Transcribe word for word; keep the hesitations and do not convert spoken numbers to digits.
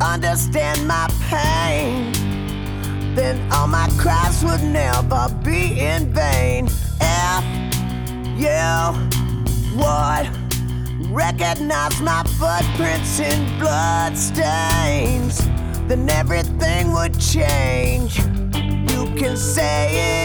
understand my pain, then all my cries would never be in vain. If you would recognize my footprints in blood stains, then everything would change. You can say it